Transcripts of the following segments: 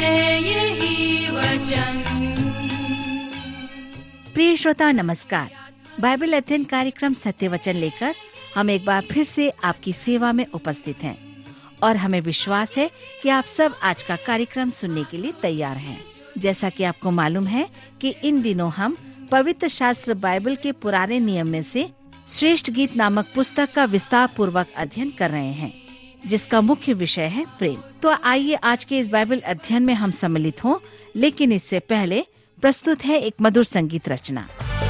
है यही वचन। प्रिय श्रोता नमस्कार। बाइबल अध्ययन कार्यक्रम सत्य वचन लेकर हम एक बार फिर से आपकी सेवा में उपस्थित हैं और हमें विश्वास है कि आप सब आज का कार्यक्रम सुनने के लिए तैयार हैं। जैसा कि आपको मालूम है कि इन दिनों हम पवित्र शास्त्र बाइबल के पुराने नियम में से श्रेष्ठ गीत नामक पुस्तक का विस्तार पूर्वक अध्ययन कर रहे हैं, जिसका मुख्य विषय है प्रेम। तो आइए आज के इस बाइबल अध्ययन में हम सम्मिलित हों, लेकिन इससे पहले प्रस्तुत है एक मधुर संगीत रचना।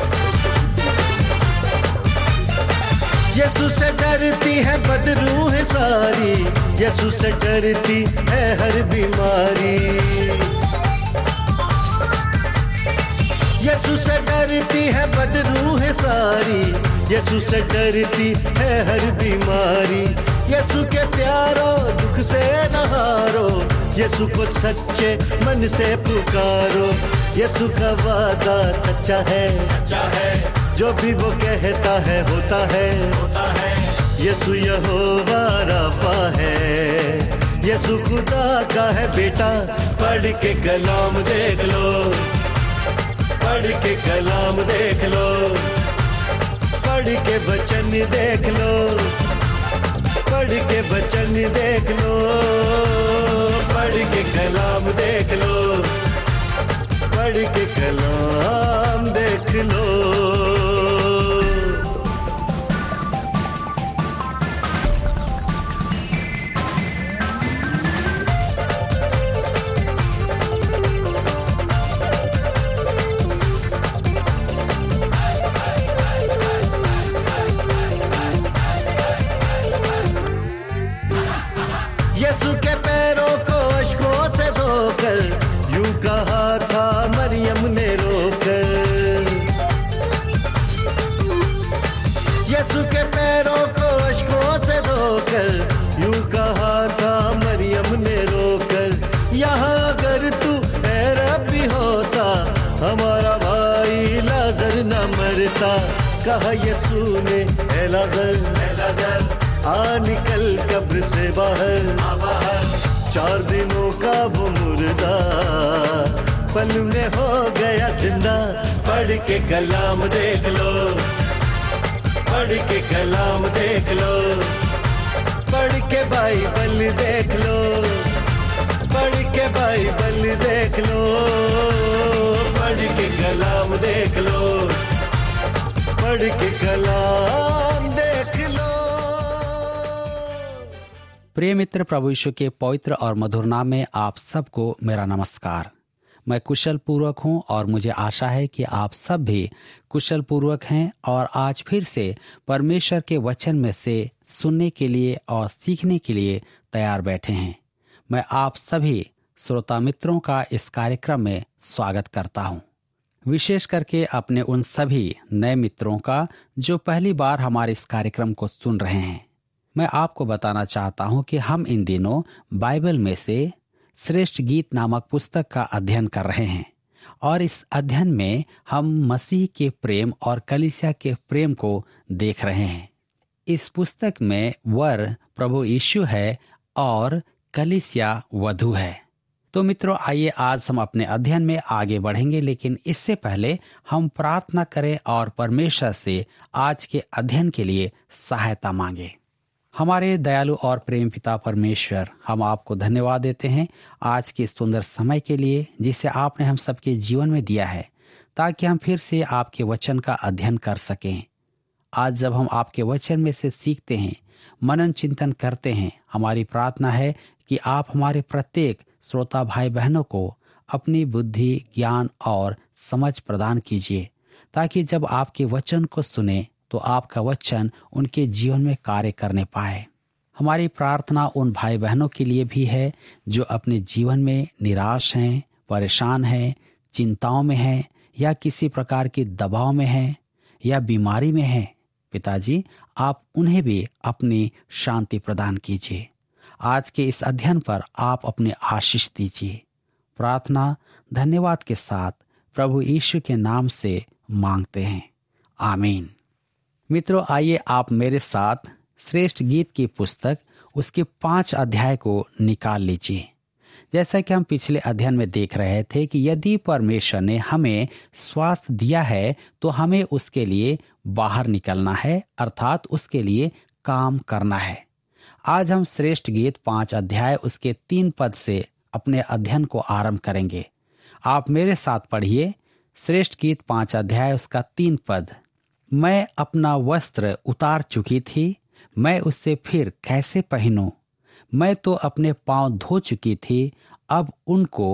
यीशु से डरती है बदरूह सारी, यीशु से डरती है हर बीमारी। यीशु से डरती है बदरूह सारी, यीशु से डरती है हर बीमारी। यीशु के प्यारो दुख से न हारो, यीशु को सच्चे मन से पुकारो। यीशु का वादा सच्चा है, सच्चा है, जो भी वो कहता है होता है, होता है। यीशु यहोवा राफा है, यीशु खुदा का है बेटा। पढ़ के कलाम देख लो, पढ़ के कलाम देख लो, पढ़ के वचन देख लो, पढ़ के वचन देख लो, पढ़ के कलाम देख लो, पढ़ के कलाम देख लो। यीशु के पैरों को अश्कों से धोकर, यूं कहा था मरियम ने रोकर। यीशु के पैरों को अश्कों से धोकर, यूं कहा था मरियम ने रोकर। यहाँ अगर तू है रब्बी होता, हमारा भाई लाजर न मरता। कहा यीशु ने ए लाजर, ए लाजर आ निकल कब्र से बाहर, बाहर। 4 दिनों का वो मुर्दा पल में हो गया जिंदा। पढ़ के कलाम देख लो, पढ़ के कलाम देख लो, पढ़ के बाइबल देख लो, पढ़ के बाइबल देख लो, पढ़ के कलाम देख लो, पढ़ के कलाम देख लो। प्रिय मित्र, प्रभु यीशु के पवित्र और मधुर नाम में आप सबको मेरा नमस्कार। मैं कुशल पूर्वक हूं और मुझे आशा है कि आप सब भी कुशल पूर्वक हैं और आज फिर से परमेश्वर के वचन में से सुनने के लिए और सीखने के लिए तैयार बैठे हैं। मैं आप सभी श्रोता मित्रों का इस कार्यक्रम में स्वागत करता हूं, विशेष करके अपने उन सभी नए मित्रों का जो पहली बार हमारे इस कार्यक्रम को सुन रहे हैं। मैं आपको बताना चाहता हूं कि हम इन दिनों बाइबल में से श्रेष्ठ गीत नामक पुस्तक का अध्ययन कर रहे हैं और इस अध्ययन में हम मसीह के प्रेम और कलीसिया के प्रेम को देख रहे हैं। इस पुस्तक में वर प्रभु यीशु है और कलीसिया वधू है। तो मित्रों, आइए आज हम अपने अध्ययन में आगे बढ़ेंगे, लेकिन इससे पहले हम प्रार्थना करें और परमेश्वर से आज के अध्ययन के लिए सहायता मांगे। हमारे दयालु और प्रेम पिता परमेश्वर, हम आपको धन्यवाद देते हैं आज के सुंदर समय के लिए जिसे आपने हम सबके जीवन में दिया है, ताकि हम फिर से आपके वचन का अध्ययन कर सकें। आज जब हम आपके वचन में से सीखते हैं, मनन चिंतन करते हैं, हमारी प्रार्थना है कि आप हमारे प्रत्येक श्रोता भाई बहनों को अपनी बुद्धि, ज्ञान और समझ प्रदान कीजिए, ताकि जब आपके वचन को सुने तो आपका वचन उनके जीवन में कार्य करने पाए। हमारी प्रार्थना उन भाई बहनों के लिए भी है जो अपने जीवन में निराश हैं, परेशान हैं, चिंताओं में हैं या किसी प्रकार के दबाव में हैं या बीमारी में हैं। पिताजी, आप उन्हें भी अपनी शांति प्रदान कीजिए। आज के इस अध्ययन पर आप अपने आशीष दीजिए। प्रार्थना धन्यवाद के साथ प्रभु यीशु के नाम से मांगते हैं, आमीन। मित्रों, आइए आप मेरे साथ श्रेष्ठ गीत की पुस्तक उसके 5 अध्याय को निकाल लीजिए, जैसा कि हम पिछले अध्ययन में देख रहे थे कि यदि परमेश्वर ने हमें स्वास्थ्य दिया है तो हमें उसके लिए बाहर निकलना है, अर्थात उसके लिए काम करना है। आज हम श्रेष्ठ गीत 5 अध्याय उसके 3 पद से अपने अध्ययन को आरंभ करेंगे। आप मेरे साथ पढ़िए श्रेष्ठ गीत 5 अध्याय उसका 3 पद। मैं अपना वस्त्र उतार चुकी थी, मैं उससे फिर कैसे पहनूं? मैं तो अपने पांव धो चुकी थी, अब उनको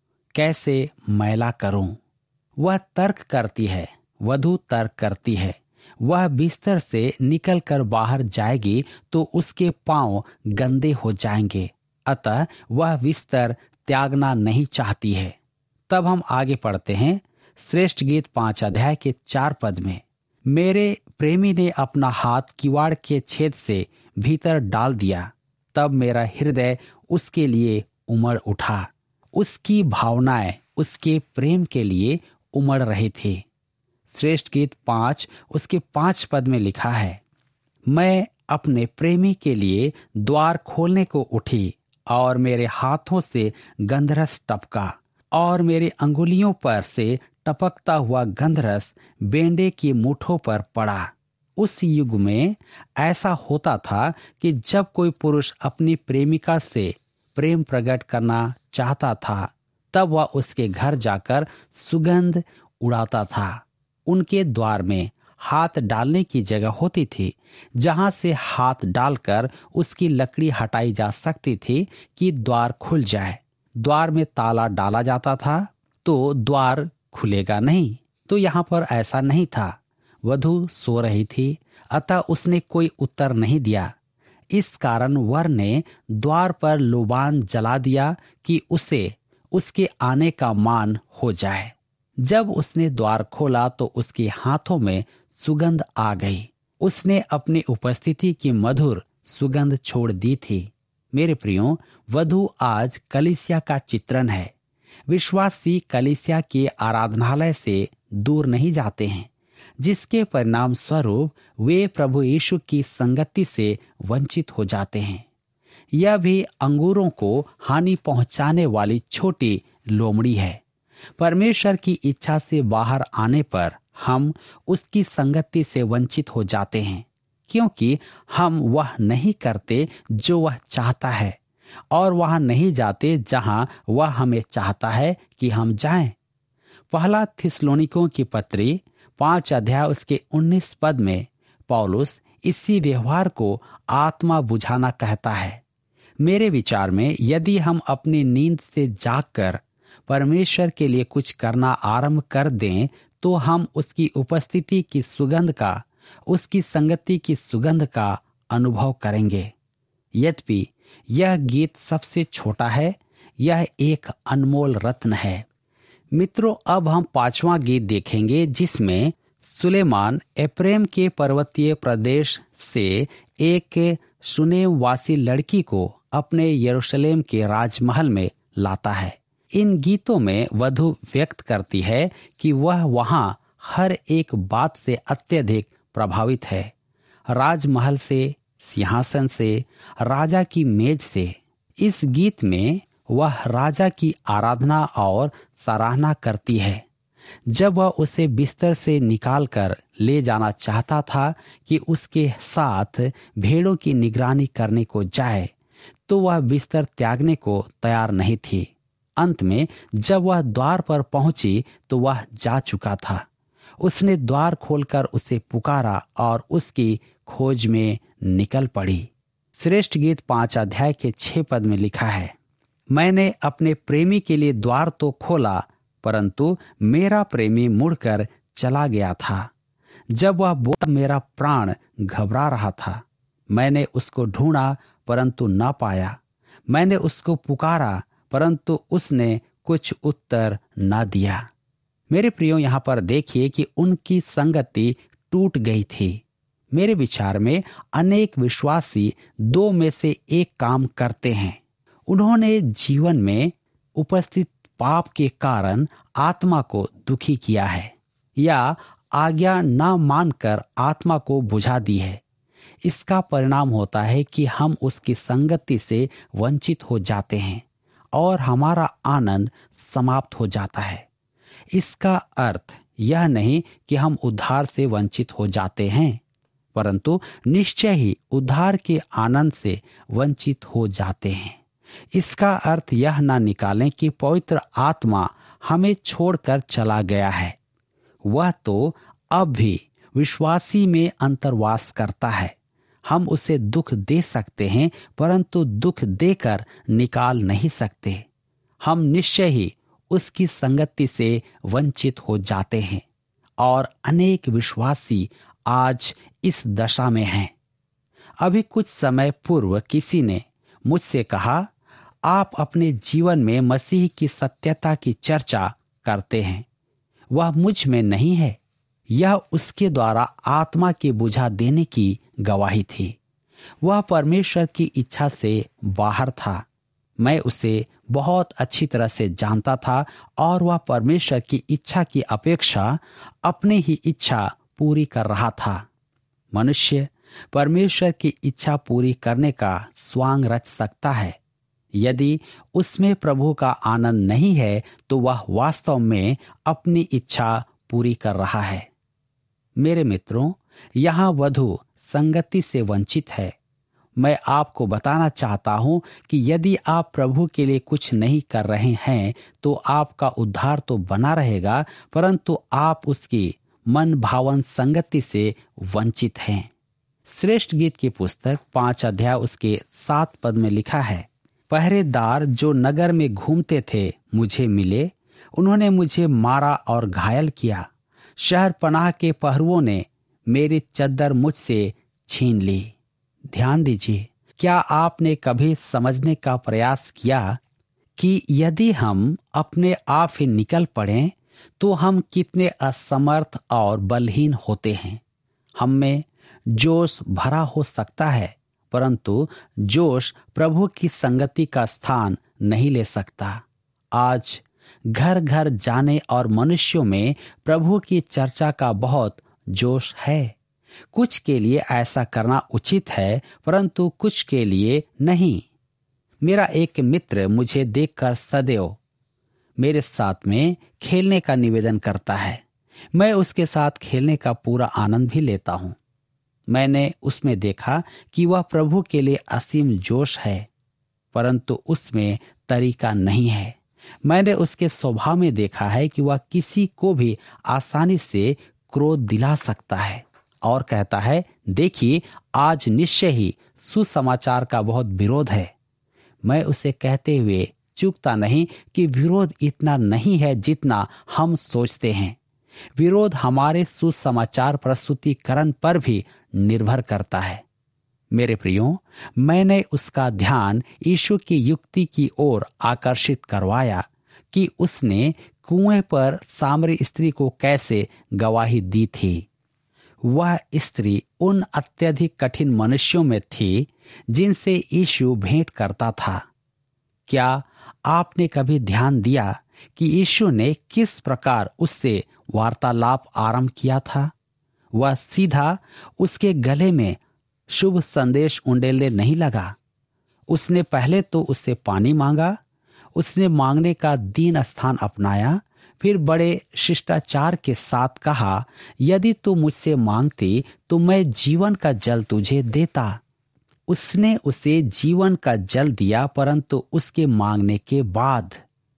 कैसे मैला करूं? वह तर्क करती है, वधू तर्क करती है। वह बिस्तर से निकलकर बाहर जाएगी तो उसके पांव गंदे हो जाएंगे, अतः वह बिस्तर त्यागना नहीं चाहती है। तब हम आगे पढ़ते हैं श्रेष्ठ गीत 5 अध्याय के 4 पद में। मेरे प्रेमी ने अपना हाथ किवाड़ के छेद से भीतर डाल दिया, तब मेरा हृदय उसके लिए उमड़ उठा। उसकी भावनाएं उसके प्रेम के लिए उमड़ रही थी। श्रेष्ठ गीत 5 उसके 5 पद में लिखा है, मैं अपने प्रेमी के लिए द्वार खोलने को उठी और मेरे हाथों से गंधरस टपका और मेरे अंगुलियों पर से टपकता हुआ गंधरस बेंडे की मूठों पर पड़ा। उस युग में ऐसा होता था कि जब कोई पुरुष अपनी प्रेमिका से प्रेम प्रकट करना चाहता था तब वह उसके घर जाकर सुगंध उड़ाता था। उनके द्वार में हाथ डालने की जगह होती थी जहां से हाथ डालकर उसकी लकड़ी हटाई जा सकती थी कि द्वार खुल जाए। द्वार में ताला डाला जाता था तो द्वार खुलेगा नहीं, तो यहाँ पर ऐसा नहीं था। वधू सो रही थी, अतः उसने कोई उत्तर नहीं दिया। इस कारण वर ने द्वार पर लोबान जला दिया कि उसे उसके आने का मान हो जाए। जब उसने द्वार खोला तो उसके हाथों में सुगंध आ गई। उसने अपनी उपस्थिति की मधुर सुगंध छोड़ दी थी। मेरे प्रियो, वधू आज कलीसिया का चित्रण है। विश्वासी कलीसिया के आराधनालय से दूर नहीं जाते हैं, जिसके परिणाम स्वरूप वे प्रभु यीशु की संगति से वंचित हो जाते हैं। यह भी अंगूरों को हानि पहुंचाने वाली छोटी लोमड़ी है। परमेश्वर की इच्छा से बाहर आने पर हम उसकी संगति से वंचित हो जाते हैं, क्योंकि हम वह नहीं करते जो वह चाहता है और वहां नहीं जाते जहां वह हमें चाहता है कि हम जाएं। पहला थिस्सलुनीकियों की पत्री 5 अध्याय उसके 19 पद में पौलुस इसी व्यवहार को आत्मा बुझाना कहता है। मेरे विचार में यदि हम अपनी नींद से जागकर परमेश्वर के लिए कुछ करना आरंभ कर दें तो हम उसकी उपस्थिति की सुगंध का, उसकी संगति की सुगंध का अनुभव करेंगे। यद्यपि यह गीत सबसे छोटा है, यह एक अनमोल रत्न है। मित्रों, अब हम 5वां गीत देखेंगे जिसमें सुलेमान एफ्रेम के पर्वतीय प्रदेश से एक शुनेमवासी लड़की को अपने यरूशलेम के राजमहल में लाता है। इन गीतों में वधू व्यक्त करती है कि वह वहां हर एक बात से अत्यधिक प्रभावित है। राजमहल से, सिंहासन से, राजा की मेज से। इस गीत में वह राजा की आराधना और सराहना करती है। जब वह उसे बिस्तर से निकालकर ले जाना चाहता था कि उसके साथ भेड़ों की निगरानी करने को जाए, तो वह बिस्तर त्यागने को तैयार नहीं थी। अंत में जब वह द्वार पर पहुंची तो वह जा चुका था। उसने द्वार खोलकर उसे पुकारा और उसकी खोज में निकल पड़ी। श्रेष्ठ गीत 5 अध्याय के 6 पद में लिखा है, मैंने अपने प्रेमी के लिए द्वार तो खोला, परंतु मेरा प्रेमी मुड़कर चला गया था। जब वह बोला, मेरा प्राण घबरा रहा था। मैंने उसको ढूंढा परंतु न पाया। मैंने उसको पुकारा परंतु उसने कुछ उत्तर न दिया। मेरे प्रियो, यहाँ पर देखिए कि उनकी संगति टूट गई थी। मेरे विचार में अनेक विश्वासी 2 में से एक काम करते हैं। उन्होंने जीवन में उपस्थित पाप के कारण आत्मा को दुखी किया है या आज्ञा न मानकर आत्मा को बुझा दी है। इसका परिणाम होता है कि हम उसकी संगति से वंचित हो जाते हैं और हमारा आनंद समाप्त हो जाता है। इसका अर्थ यह नहीं कि हम उद्धार से वंचित हो जाते हैं, परंतु निश्चय ही उद्धार के आनंद से वंचित हो जाते हैं। इसका अर्थ यह ना निकालें कि पवित्र आत्मा हमें छोड़कर चला गया है। वह तो अब भी विश्वासी में अंतर्वास करता है। हम उसे दुख दे सकते हैं, परंतु दुख देकर निकाल नहीं सकते। हम निश्चय ही उसकी संगति से वंचित हो जाते हैं और अनेक विश्वासी आज इस दशा में हैं। अभी कुछ समय पूर्व किसी ने मुझसे कहा, आप अपने जीवन में मसीह की सत्यता की चर्चा करते हैं, वह मुझ में नहीं है। यह उसके द्वारा आत्मा की बुझा देने की गवाही थी। वह परमेश्वर की इच्छा से बाहर था। मैं उसे बहुत अच्छी तरह से जानता था और वह परमेश्वर की इच्छा की अपेक्षा अपनी ही इच्छा पूरी कर रहा था। मनुष्य परमेश्वर की इच्छा पूरी करने का स्वांग रच सकता है। यदि उसमें प्रभु का आनंद नहीं है तो वह वास्तव में अपनी इच्छा पूरी कर रहा है। मेरे मित्रों, यहाँ वधु संगति से वंचित है। मैं आपको बताना चाहता हूं कि यदि आप प्रभु के लिए कुछ नहीं कर रहे हैं तो आपका उद्धार तो बना रहेगा, परंतु आप उसकी मन भावन संगति से वंचित हैं। श्रेष्ठ गीत की पुस्तक 5 अध्याय उसके 7 पद में लिखा है, पहरेदार जो नगर में घूमते थे मुझे मिले, उन्होंने मुझे मारा और घायल किया। शहर पनाह के पहरुओं ने मेरी चद्दर मुझसे छीन ली। ध्यान दीजिए, क्या आपने कभी समझने का प्रयास किया कि यदि हम अपने आप ही निकल पड़ें तो हम कितने असमर्थ और बलहीन होते हैं। हम में जोश भरा हो सकता है, परंतु जोश प्रभु की संगति का स्थान नहीं ले सकता। आज घर घर जाने और मनुष्यों में प्रभु की चर्चा का बहुत जोश है। कुछ के लिए ऐसा करना उचित है, परंतु कुछ के लिए नहीं। मेरा एक मित्र मुझे देखकर सदैव मेरे साथ में खेलने का निवेदन करता है। मैं उसके साथ खेलने का पूरा आनंद भी लेता हूं। मैंने उसमें देखा कि वह प्रभु के लिए असीम जोश है, परंतु उसमें तरीका नहीं है। मैंने उसके स्वभाव में देखा है कि वह किसी को भी आसानी से क्रोध दिला सकता है और कहता है, देखिए आज निश्चय ही सुसमाचार का बहुत विरोध है। मैं उसे कहते हुए चूकता नहीं कि विरोध इतना नहीं है जितना हम सोचते हैं। विरोध हमारे सुसमाचार प्रस्तुतिकरण पर भी निर्भर करता है। मेरे प्रियो, मैंने उसका ध्यान यीशु की युक्ति की ओर आकर्षित करवाया कि उसने कुएं पर सामरी स्त्री को कैसे गवाही दी थी। वह स्त्री उन अत्यधिक कठिन मनुष्यों में थी जिनसे यीशु भेंट करता था। क्या आपने कभी ध्यान दिया कि यीशु ने किस प्रकार उससे वार्तालाप आरंभ किया था? वह सीधा उसके गले में शुभ संदेश उंडेलने नहीं लगा। उसने पहले तो उससे पानी मांगा, उसने मांगने का दीन स्थान अपनाया, फिर बड़े शिष्टाचार के साथ कहा, यदि तू मुझसे मांगती तो मैं जीवन का जल तुझे देता। उसने उसे जीवन का जल दिया, परंतु उसके मांगने के बाद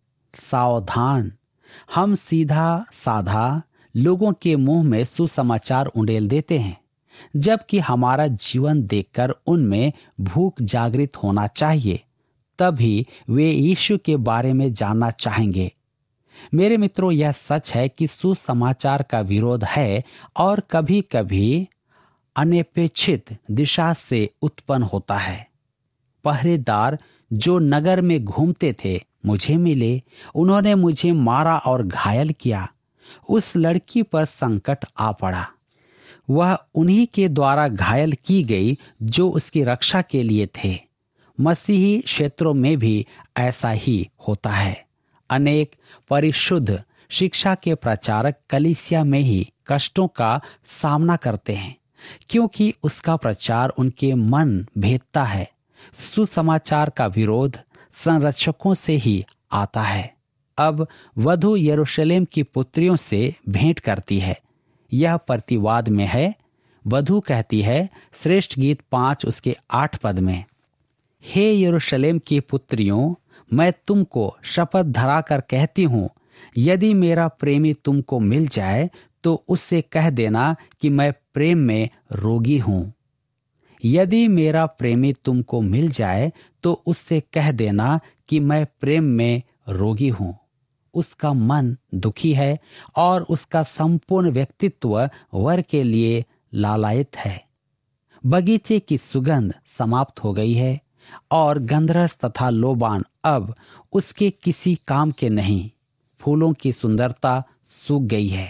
सावधान, हम सीधा साधा लोगों के मुंह में सुसमाचार उंडेल देते हैं, जबकि हमारा जीवन देखकर उनमें भूख जागृत होना चाहिए। तभी वे यीशु के बारे में जानना चाहेंगे। मेरे मित्रों, यह सच है कि सुसमाचार का विरोध है और कभी कभी अनपेक्षित दिशा से उत्पन्न होता है। पहरेदार जो नगर में घूमते थे मुझे मिले, उन्होंने मुझे मारा और घायल किया। उस लड़की पर संकट आ पड़ा। वह उन्हीं के द्वारा घायल की गई जो उसकी रक्षा के लिए थे। मसीही क्षेत्रों में भी ऐसा ही होता है। अनेक परिशुद्ध शिक्षा के प्रचारक कलीसिया में ही कष्टों का सामना करते हैं, क्योंकि उसका प्रचार उनके मन भेदता है। सुसमाचार का विरोध संरक्षकों से ही आता है। अब वधू यरूशलेम की पुत्रियों से भेंट करती है। यह प्रतिवाद में है। वधू कहती है, श्रेष्ठ गीत 5 उसके 8 पद में, हे यरूशलेम की पुत्रियों, मैं तुमको शपथ धरा कर कहती हूँ, यदि मेरा प्रेमी तुमको मिल जाए तो उससे कह देना कि मैं प्रेम में रोगी हूँ। यदि मेरा प्रेमी तुमको मिल जाए तो उससे कह देना कि मैं प्रेम में रोगी हूँ। उसका मन दुखी है और उसका संपूर्ण व्यक्तित्व वर के लिए लालायित है। बगीचे की सुगंध समाप्त हो गई है और गंधरस तथा लोबान अब उसके किसी काम के नहीं। फूलों की सुंदरता सूख गई है।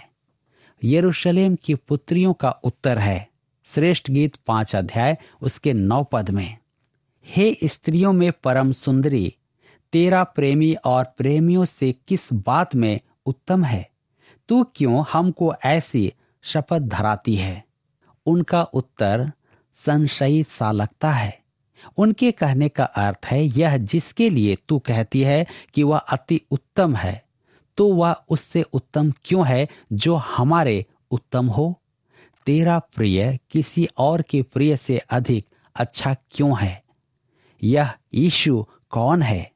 यरूशलेम की पुत्रियों का उत्तर है श्रेष्ठ गीत 5 अध्याय उसके 9 पद में, हे स्त्रियों में परम सुंदरी, तेरा प्रेमी और प्रेमियों से किस बात में उत्तम है? तू क्यों हमको ऐसी शपथ धराती है? उनका उत्तर संशयी सा लगता है। उनके कहने का अर्थ है, यह जिसके लिए तू कहती है कि वह अति उत्तम है, तो वह उससे उत्तम क्यों है जो हमारे उत्तम हो? तेरा प्रिय किसी और के प्रिय से अधिक अच्छा क्यों है? यह यीशु कौन है?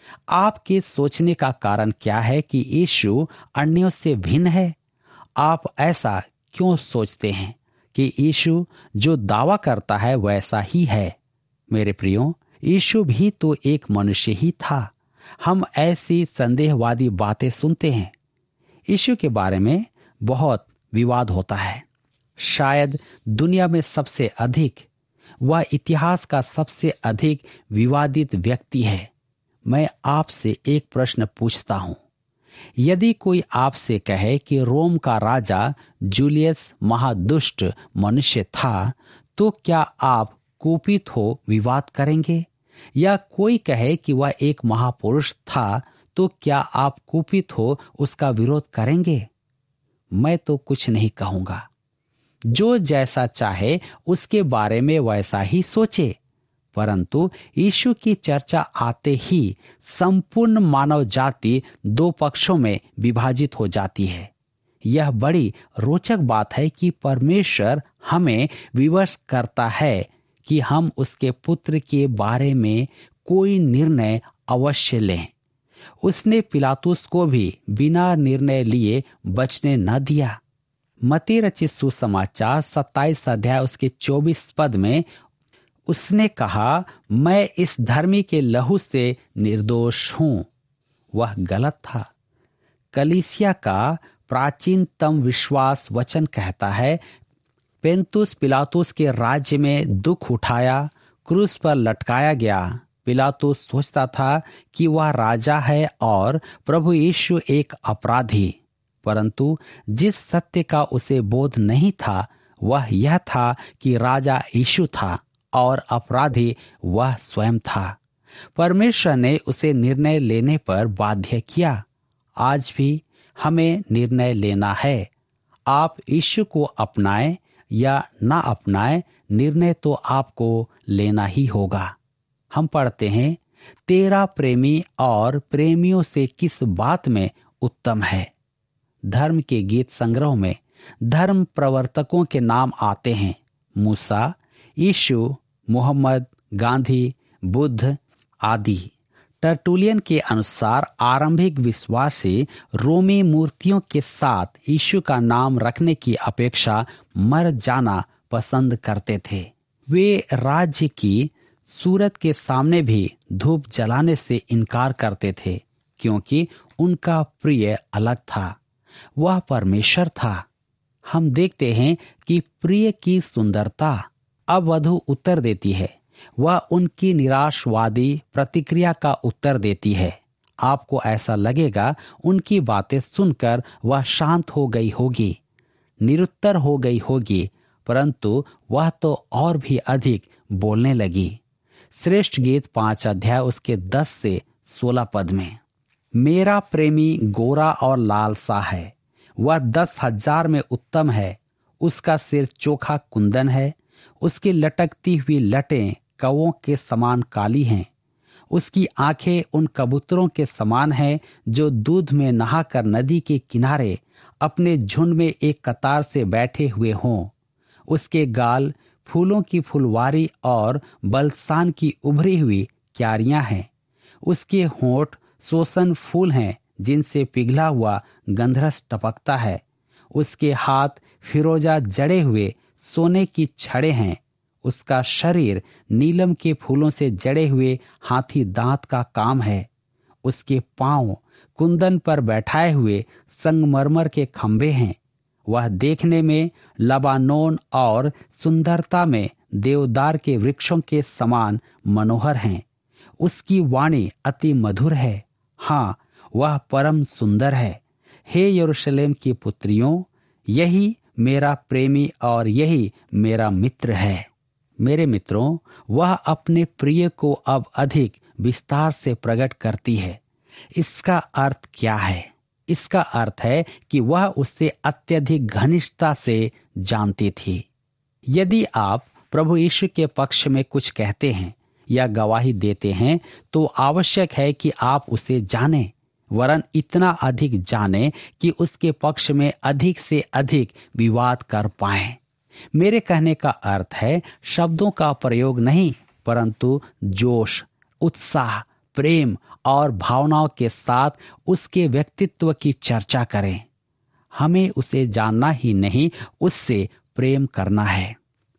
आपके सोचने का कारण क्या है कि यीशु अन्यों से भिन्न है? आप ऐसा क्यों सोचते हैं कि यीशु जो दावा करता है वैसा ही है? मेरे प्रियो, यीशु भी तो एक मनुष्य ही था। हम ऐसी संदेहवादी बातें सुनते हैं। यीशु के बारे में बहुत विवाद होता है। शायद दुनिया में सबसे अधिक, वह इतिहास का सबसे अधिक विवादित व्यक्ति है। मैं आपसे एक प्रश्न पूछता हूं। यदि कोई आपसे कहे कि रोम का राजा जूलियस महादुष्ट मनुष्य था, तो क्या आप कुपित हो विवाद करेंगे? या कोई कहे कि वह एक महापुरुष था, तो क्या आप कुपित हो उसका विरोध करेंगे? मैं तो कुछ नहीं कहूंगा। जो जैसा चाहे उसके बारे में वैसा ही सोचे, परंतु यीशु की चर्चा आते ही संपूर्ण मानव जाति दो पक्षों में विभाजित हो जाती है। यह बड़ी रोचक बात है कि परमेश्वर हमें विवश करता है कि हम उसके पुत्र के बारे में कोई निर्णय अवश्य लें। उसने पिलातुस को भी बिना निर्णय लिए बचने न दिया। मत्ती रचित सुसमाचार 27 अध्याय उसके 24 पद में उसने कहा, मैं इस धर्मी के लहू से निर्दोष हूं। वह गलत था। कलीसिया का प्राचीनतम विश्वास वचन कहता है, पेंतुस पिलातुस के राज्य में दुख उठाया, क्रूस पर लटकाया गया। पिलातुस सोचता था कि वह राजा है और प्रभु यीशु एक अपराधी, परंतु जिस सत्य का उसे बोध नहीं था वह यह था कि राजा यीशु था और अपराधी वह स्वयं था। परमेश्वर ने उसे निर्णय लेने पर बाध्य किया। आज भी हमें निर्णय लेना है। आप यीशु को अपनाएं या ना अपनाएं, निर्णय तो आपको लेना ही होगा। हम पढ़ते हैं, तेरा प्रेमी और प्रेमियों से किस बात में उत्तम है। धर्म के गीत संग्रह में धर्म प्रवर्तकों के नाम आते हैं, मूसा, यीशु, मोहम्मद, गांधी, बुद्ध आदि। टर्टुलियन के अनुसार आरंभिक विश्वासी रोमी मूर्तियों के साथ यीशु का नाम रखने की अपेक्षा मर जाना पसंद करते थे। वे राज्य की सूरत के सामने भी धूप जलाने से इनकार करते थे, क्योंकि उनका प्रिय अलग था, वह परमेश्वर था। हम देखते हैं कि प्रिय की सुंदरता। अब वधू उत्तर देती है, वह उनकी निराशवादी प्रतिक्रिया का उत्तर देती है। आपको ऐसा लगेगा उनकी बातें सुनकर वह शांत हो गई होगी, निरुत्तर हो गई होगी, परंतु वह तो और भी अधिक बोलने लगी। श्रेष्ठ गीत 5 अध्याय उसके 10 से 16 पद में, मेरा प्रेमी गोरा और लाल सा है, वह 10,000 में उत्तम है। उसका सिर चोखा कुंदन है, उसकी लटकती हुई लटें कौवों के समान काली हैं। उसकी आंखें उन कबूतरों के समान हैं जो दूध में नहाकर नदी के किनारे अपने झुंड में एक कतार से बैठे हुए हों। उसके गाल फूलों की फुलवारी और बलसान की उभरी हुई क्यारियां हैं। उसके होंठ सोसन फूल हैं जिनसे पिघला हुआ गंधरस टपकता है। उसके हाथ फिरोजा जड़े हुए सोने की छड़े हैं। उसका शरीर नीलम के फूलों से जड़े हुए हाथी दांत का काम है। उसके पांव कुंदन पर बैठाए हुए संगमरमर के खंभे हैं। वह देखने में लबानोन और सुंदरता में देवदार के वृक्षों के समान मनोहर हैं। उसकी वाणी अति मधुर है। हाँ, वह परम सुंदर है। हे यरूशलेम की पुत्रियों, यही मेरा प्रेमी और यही मेरा मित्र है। मेरे मित्रों, वह अपने प्रिय को अब अधिक विस्तार से प्रकट करती है। इसका अर्थ क्या है? इसका अर्थ है कि वह उससे अत्यधिक घनिष्ठता से जानती थी। यदि आप प्रभु यीशु के पक्ष में कुछ कहते हैं या गवाही देते हैं तो आवश्यक है कि आप उसे जानें, वरन इतना अधिक जानें कि उसके पक्ष में अधिक से अधिक विवाद कर पाएं। मेरे कहने का अर्थ है शब्दों का प्रयोग नहीं, परंतु जोश, उत्साह, प्रेम और भावनाओं के साथ उसके व्यक्तित्व की चर्चा करें। हमें उसे जानना ही नहीं, उससे प्रेम करना है।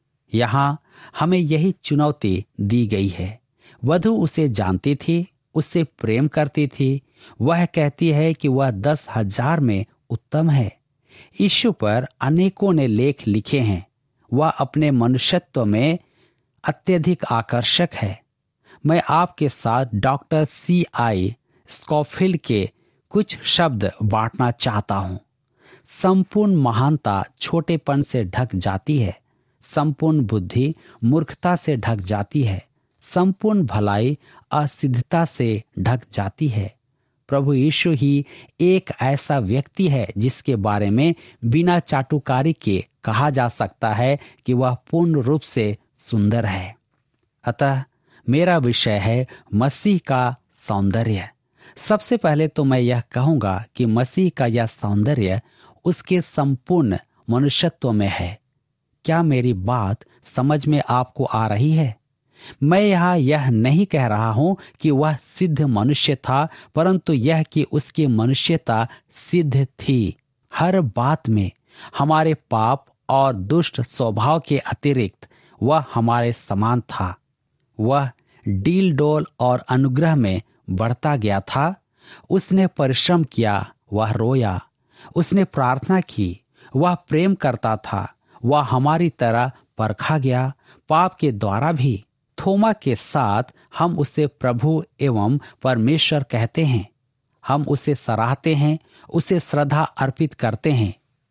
यहाँ हमें यही चुनौती दी गई है। वधू उसे जानती थी, उससे प्रेम करती थी। वह कहती है कि वह 10,000 में उत्तम है। यीशु पर अनेकों ने लेख लिखे हैं। वह अपने मनुष्यत्व में अत्यधिक आकर्षक है। मैं आपके साथ डॉक्टर C.I. स्कॉफिल्ड के कुछ शब्द बांटना चाहता हूं। संपूर्ण महानता छोटेपन से ढक जाती है। संपूर्ण बुद्धि मूर्खता से ढक जाती है। संपूर्ण भलाई असिद्धता से ढक जाती है। प्रभु यीशु ही एक ऐसा व्यक्ति है जिसके बारे में बिना चाटुकारी के कहा जा सकता है कि वह पूर्ण रूप से सुंदर है। अतः मेरा विषय है मसीह का सौंदर्य। सबसे पहले तो मैं यह कहूंगा कि मसीह का यह सौंदर्य उसके संपूर्ण मनुष्यत्व में है। क्या मेरी बात समझ में आपको आ रही है? मैं यहाँ यह नहीं कह रहा हूं कि वह सिद्ध मनुष्य था, परंतु यह कि उसकी मनुष्यता सिद्ध थी। हर बात में हमारे पाप और दुष्ट स्वभाव के अतिरिक्त वह हमारे समान था। वह डील डोल और अनुग्रह में बढ़ता गया था। उसने परिश्रम किया, वह रोया। उसने प्रार्थना की, वह प्रेम करता था। वह हमारी तरह परखा गया, पाप के द्वारा भी। थोमा के साथ हम उसे प्रभु एवं परमेश्वर कहते हैं। हम उसे सराहते हैं, उसे श्रद्धा अर्पित करते हैं।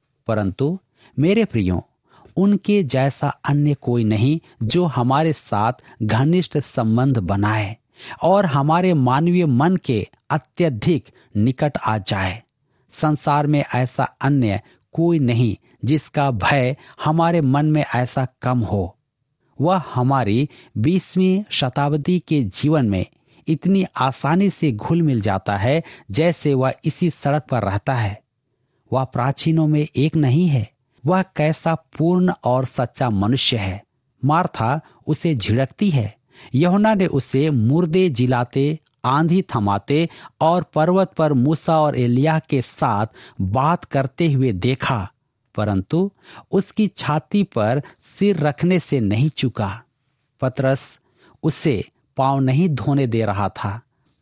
परंतु मेरे प्रियो, उनके जैसा अन्य कोई नहीं जो हमारे साथ घनिष्ठ संबंध बनाए और हमारे मानवीय मन के अत्यधिक निकट आ जाए। संसार में ऐसा अन्य कोई नहीं जिसका भय हमारे मन में ऐसा कम हो। वह हमारी 20वीं शताब्दी के जीवन में इतनी आसानी से घुल मिल जाता है जैसे वह इसी सड़क पर रहता है। वह प्राचीनों में एक नहीं है। वह कैसा पूर्ण और सच्चा मनुष्य है। मार्था उसे झिड़कती है। यूहन्ना ने उसे मुर्दे जिलाते, आंधी थमाते और पर्वत पर मूसा और एलिय्याह के साथ बात करते हुए देखा, परंतु उसकी छाती पर सिर रखने से नहीं चूका। पतरस उसे पांव नहीं धोने दे रहा था,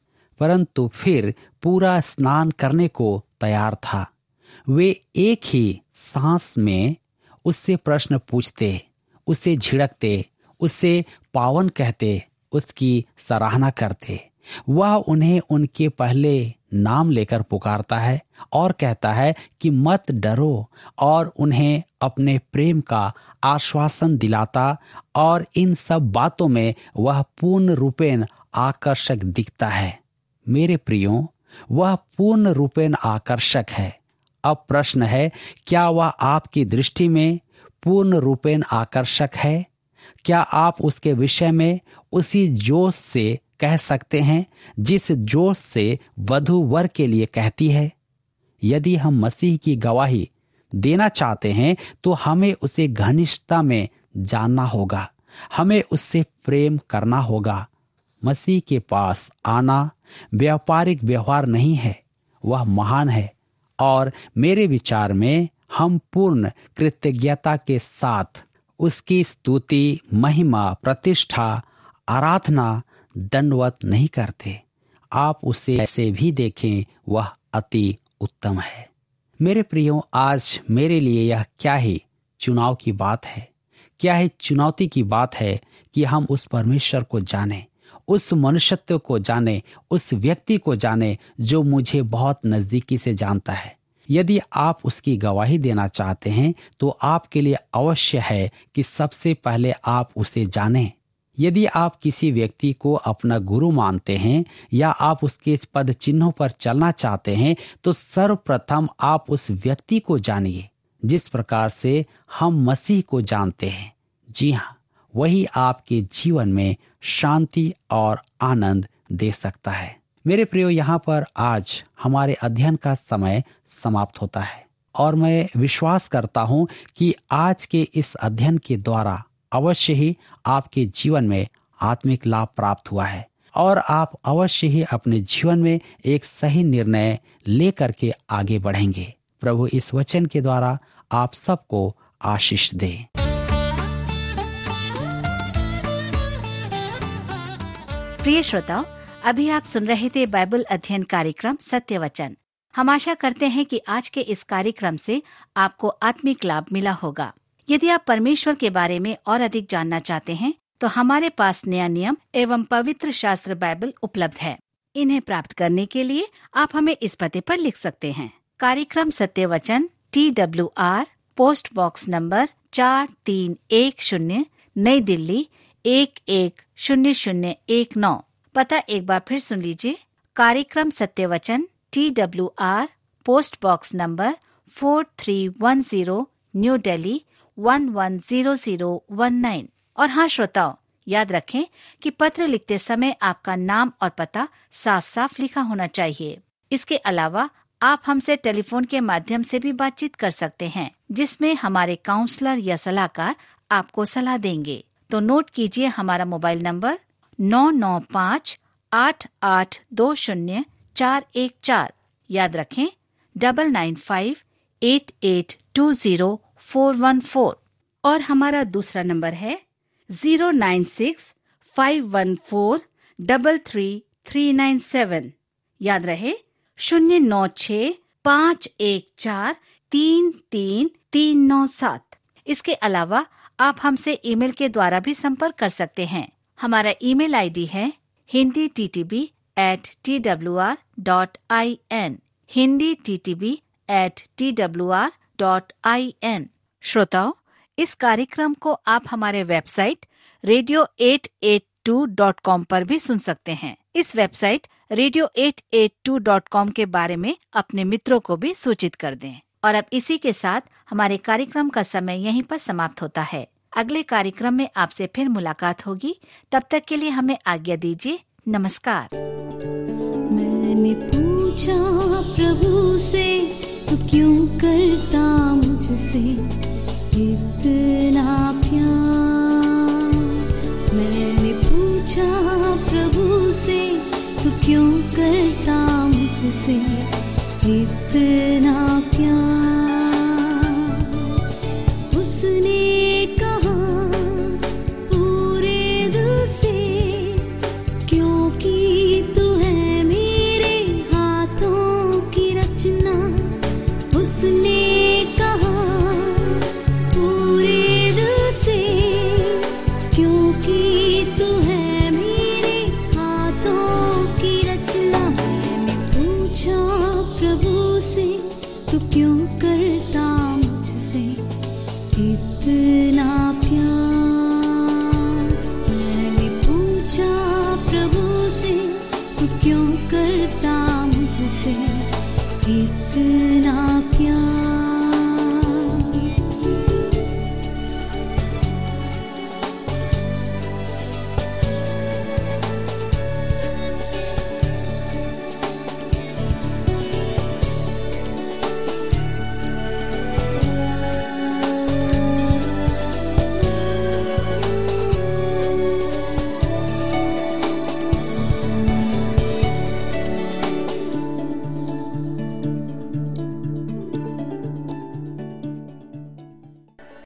परंतु फिर पूरा स्नान करने को तैयार था। वे एक ही सांस में उससे प्रश्न पूछते, उसे झिड़कते, उसे पावन कहते, उसकी सराहना करते। वह उन्हें उनके पहले नाम लेकर पुकारता है और कहता है कि मत डरो, और उन्हें अपने प्रेम का आश्वासन दिलाता, और इन सब बातों में वह पूर्ण रूपेण आकर्षक दिखता है। मेरे प्रियो, वह पूर्ण रूपेण आकर्षक है। अब प्रश्न है, क्या वह आपकी दृष्टि में पूर्ण रूपेण आकर्षक है? क्या आप उसके विषय में उसी जोश से कह सकते हैं जिस जोश से वधू वर के लिए कहती है। यदि हम मसीह की गवाही देना चाहते हैं तो हमें उसे घनिष्ठता में जानना होगा, हमें उससे प्रेम करना होगा। मसीह के पास आना व्यापारिक व्यवहार नहीं है, वह महान है और मेरे विचार में हम पूर्ण कृतज्ञता के साथ उसकी स्तुति, महिमा, प्रतिष्ठा, आराधना, दंडवत नहीं करते। आप उसे ऐसे भी देखें, वह अति उत्तम है। मेरे प्रियो, आज मेरे लिए यह क्या ही चुनाव की बात है, क्या ही चुनौती की बात है कि हम उस परमेश्वर को जाने, उस मनुष्यत्व को जाने, उस व्यक्ति को जाने जो मुझे बहुत नजदीकी से जानता है। यदि आप उसकी गवाही देना चाहते हैं तो आपके लिए अवश्य है कि सबसे पहले आप उसे जानें। यदि आप किसी व्यक्ति को अपना गुरु मानते हैं या आप उसके पद चिन्हों पर चलना चाहते हैं तो सर्वप्रथम आप उस व्यक्ति को जानिए जिस प्रकार से हम मसीह को जानते हैं। जी हाँ, वही आपके जीवन में शांति और आनंद दे सकता है। मेरे प्रियो, यहाँ पर आज हमारे अध्ययन का समय समाप्त होता है और मैं विश्वास करता हूँ कि आज के इस अध्ययन के द्वारा अवश्य ही आपके जीवन में आत्मिक लाभ प्राप्त हुआ है और आप अवश्य ही अपने जीवन में एक सही निर्णय लेकर के आगे बढ़ेंगे। प्रभु इस वचन के द्वारा आप सबको आशीष दे। प्रिय श्रोताओ, अभी आप सुन रहे थे बाइबल अध्ययन कार्यक्रम सत्य वचन। हम आशा करते हैं कि आज के इस कार्यक्रम से आपको आत्मिक लाभ मिला होगा। यदि आप परमेश्वर के बारे में और अधिक जानना चाहते हैं तो हमारे पास नया नियम एवं पवित्र शास्त्र बाइबल उपलब्ध है। इन्हें प्राप्त करने के लिए आप हमें इस पते पर लिख सकते हैं। कार्यक्रम सत्य वचन, TWR, पोस्ट बॉक्स नंबर 4310, नई दिल्ली 110019। पता एक बार फिर सुन लीजिए। कार्यक्रम सत्य वचन, TWR, post box number 4310, New Delhi 110019। और हाँ श्रोताओ, याद रखें कि पत्र लिखते समय आपका नाम और पता साफ साफ लिखा होना चाहिए। इसके अलावा आप हमसे टेलीफोन के माध्यम से भी बातचीत कर सकते हैं जिसमें हमारे काउंसलर या सलाहकार आपको सलाह देंगे। तो नोट कीजिए हमारा मोबाइल नंबर 9958820414। याद रखें 9958820414। और हमारा दूसरा नंबर है 09651433397। याद रहे 09651433397। इसके अलावा आप हमसे ईमेल के द्वारा भी संपर्क कर सकते हैं। हमारा ईमेल आईडी है hinditb@twr.in, hinditb@twr.in। श्रोताओ, इस कार्यक्रम को आप हमारे वेबसाइट radio882.com पर भी सुन सकते हैं। इस वेबसाइट radio882.com के बारे में अपने मित्रों को भी सूचित कर दें। और अब इसी के साथ हमारे कार्यक्रम का समय यहीं पर समाप्त होता है। अगले कार्यक्रम में आपसे फिर मुलाकात होगी। तब तक के लिए हमें आज्ञा दीजिए। नमस्कार। मैंने पूछा प्रभु से, तू क्यों करता मुझसे इतना प्यार। मैंने पूछा प्रभु से, तू क्यों करता मुझसे इतना प्यार। उसने कहा पूरे दिल से, क्योंकि तू है मेरे हाथों की रचना। उसने कहा पूरे दिल से, क्योंकि तू है मेरे हाथों की रचना। मैंने पूछा प्रभु से, तू क्यों करता मुझसे इतना प्यार। मैंने पूछा प्रभु से, तू क्यों करता मुझसे इतना प्यार।